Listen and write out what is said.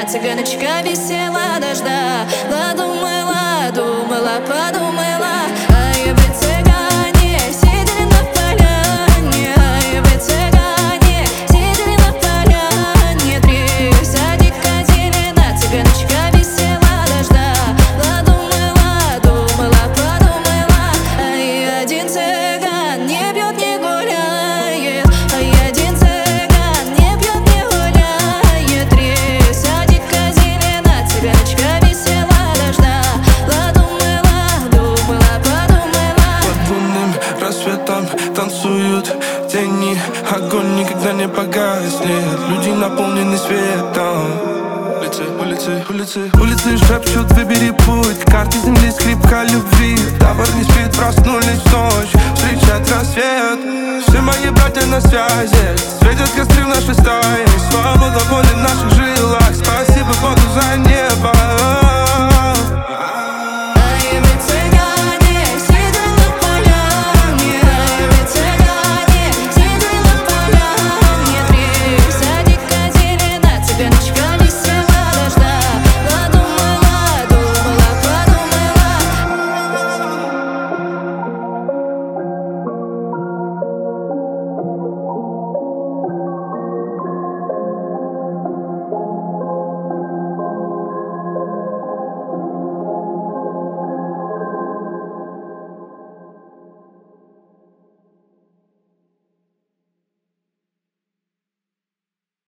цыганочка висела дождала. Думала, думала, подумала, ай, вы цыгане, сидели на поляне, ай, вы цыгане, сидели на поляне. Три садика зелена, цыганочка висела дождала. Думала, думала, подумала, ай, один цыган не пьет, не гуляет, ай, один цыган не пьет, не гуляет. Три садика зелена, цыганочка висела дождала. Думала, думала, подумала. Под лунным рассветом танцуют тени, огонь никогда не погаснет, люди наполнены светом. Улицы, улицы, улицы, улицы шепчут, выбери путь, к карте земли скрипка любви. Табор не спит, проснулись в ночь, встречать рассвет. Все мои братья на связи, светят костры в нашей стае. Свобода воли в наших жилах,